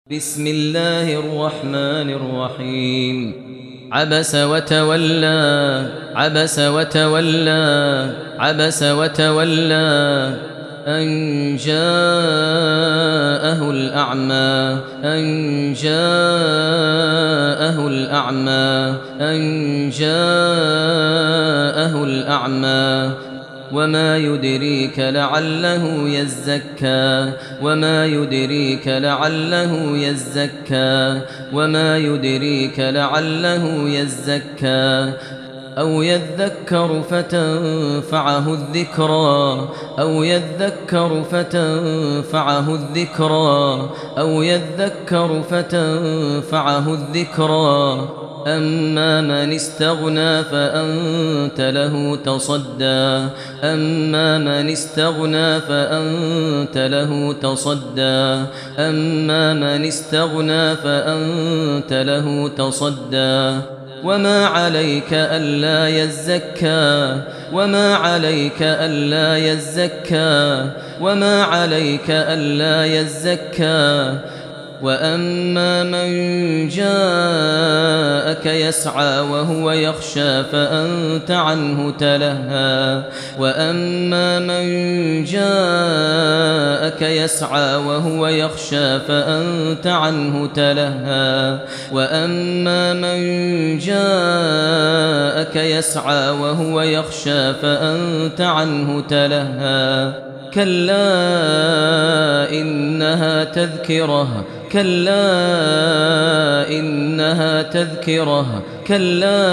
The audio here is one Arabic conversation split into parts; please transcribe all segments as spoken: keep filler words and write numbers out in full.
بسم الله الرحمن الرحيم عبس وتولى عبس وتولى عبس وتولى أن جاءه الأعمى أن جاءه الأعمى أن جاءه الأعمى وما يدريك لعله يزكى وما يدريك لعله يزكى وما يدريك لعله يزكى أو يذكر فتنفعه الذكرى أو يذكر فتنفعه الذكرى أو يذكر فتنفعه الذكرى أما من استغنى فأنت له تصدى أما من استغنى فأنت له تصدى أما من استغنى فأنت له تصدى وما عليك ألا يزكى وما عليك ألا يزكى وما عليك ألا يزكى وأما من جاءك يسعى وهو يخشى فأنت عنه تلهى وأما من جاءك يسعى وهو يخشى فأنت عنه تلهى وأما من جاءك يسعى وهو يخشى فأنت عنه تلهى كلا إنها تذكرة كلا إنها تذكرة كلا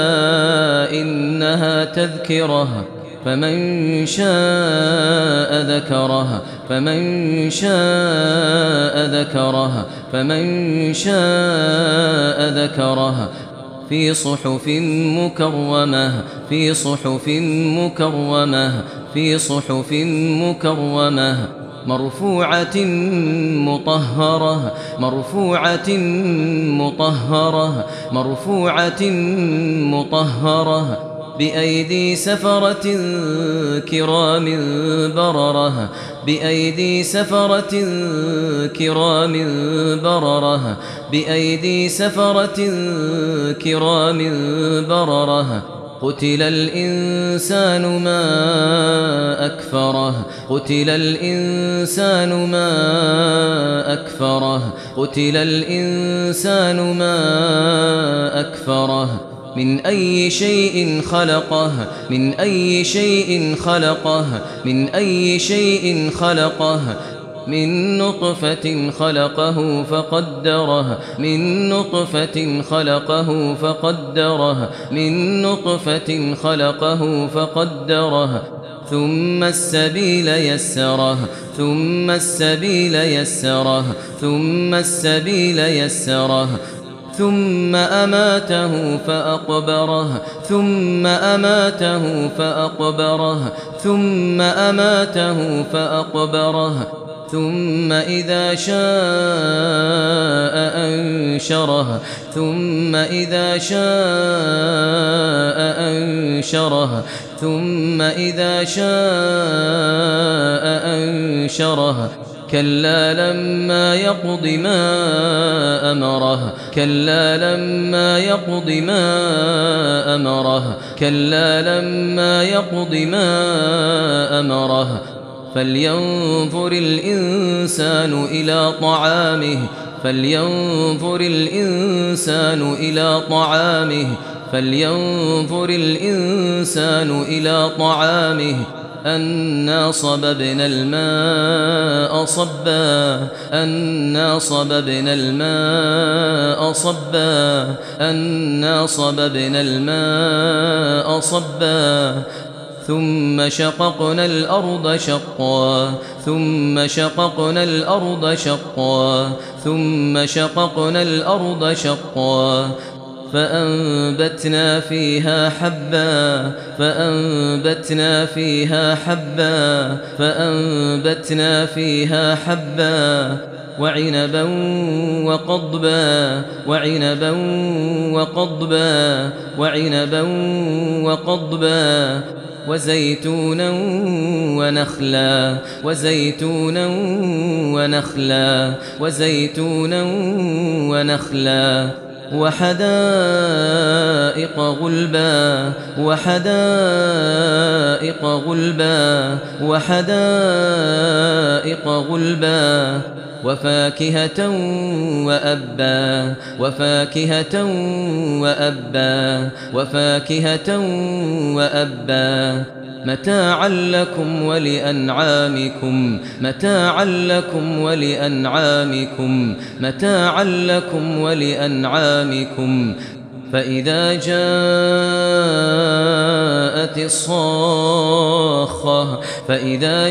إنها تذكرة فمن شاء ذكره فمن شاء ذكره فمن شاء ذكره في صحف مكرمة في صحف مكرمة في صحف مكرمة مرفوعة مطهرة مرفوعة مطهرة مرفوعة مطهرة بأيدي سفرة كرام بررة بأيدي سفرة كرام بررة بأيدي سفرة كرام بررة قتل الإنسان ما أكفره قتل الإنسان ما أكفره قتل الإنسان ما أكفره من أي شيء خلقه من أي شيء خلقه من أي شيء خلقه من نطفة خلقه فقدره من نطفة خلقه فقدره من نطفة خلقه فقدره ثم السبيل يسره ثم السبيل يسره ثم السبيل يسره ثم أماته فأقبره ثم أماته فأقبره ثم أماته فأقبره ثم إذا شاء أنشره ثم إذا شاء أنشره ثم إذا شاء أنشره كلا لما يقض ما أمره كلا لما يقض ما أمره كلا لما يقض ما أمره فلينظر الإنسان إلى طعامه فلينظر الإنسان إلى طعامه فلينظر الإنسان إلى طعامه أنا صببنا الماء صبا أنا صببنا الماء صبا أنا صببنا الماء صبا ثم شققنا الأرض شقا ثم شققنا الأرض شقا ثم شققنا الأرض شقا فأنبتنا فيها حبا فأنبتنا فيها حبا فأنبتنا فيها حبا وعنبا وقضبا وعنبا وقضبا وعنبا وقضبا وزيتونا ونخلا وزيتونا ونخلا وزيتونا ونخلا وحدائق غلبا وحدائق غلبا وحدائق غلبا وفاكهة وأبا وفاكهة وأبا وفاكهة وأبا متاعا لكم ولأنعامكم متاعا لكم ولأنعامكم متاعا لكم ولأنعامكم فإذا جاءت الصاخة فإذا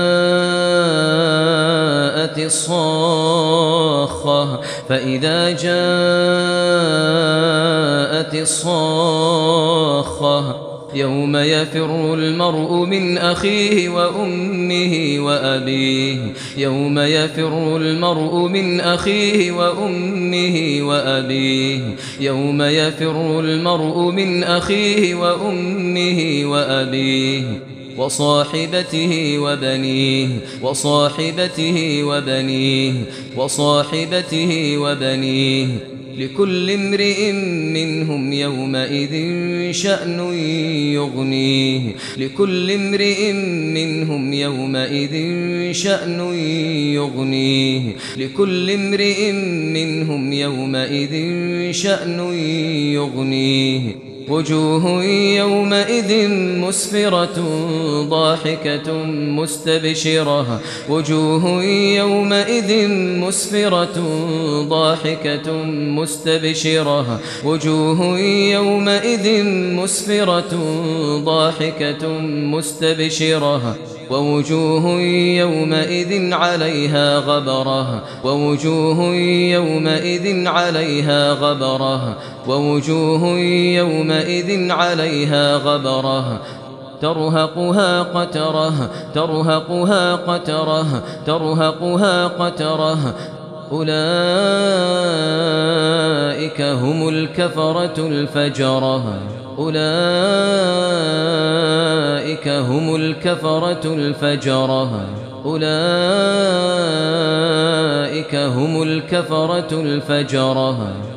جاءت الصاخة فإذا جاءت الصاخة يوم يفر المرء من أخيه وأمه وأبيه يوم يفر المرء من أخيه وأمه وأبيه يوم يفر المرء من أخيه وأمه وأبيه وصاحبته وبنيه وصاحبته وبنيه وصاحبته وبنيه لكل امرئ منهم يومئذ شأن يغنيه لكل امرئ منهم يومئذ شأن يغنيه لكل امرئ منهم يومئذ شأن يغنيه وجوه يومئذ مسفرة ضاحكة مستبشرة وجوه يومئذ مسفرة ضاحكة مستبشرة وجوه يومئذ مسفرة ضاحكة مستبشرة ووجوه يومئذ عليها غبرة ووجوه يومئذ عليها غبرة ووجوه يومئذ عليها غبرة ترهقها قترة ترهقها قترة ترهقها قترة أولئك هم الكفرة الفجرة أولئك هم الكفرة الفجرة أولئك هم الكفرة الفجرة